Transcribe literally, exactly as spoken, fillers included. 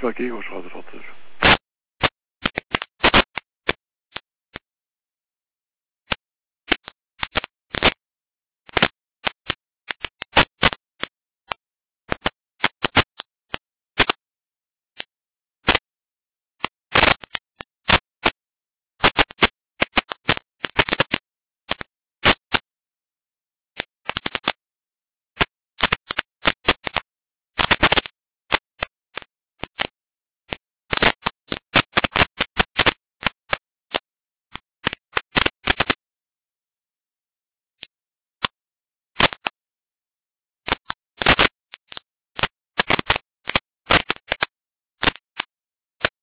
だけを仕事だったんですよ。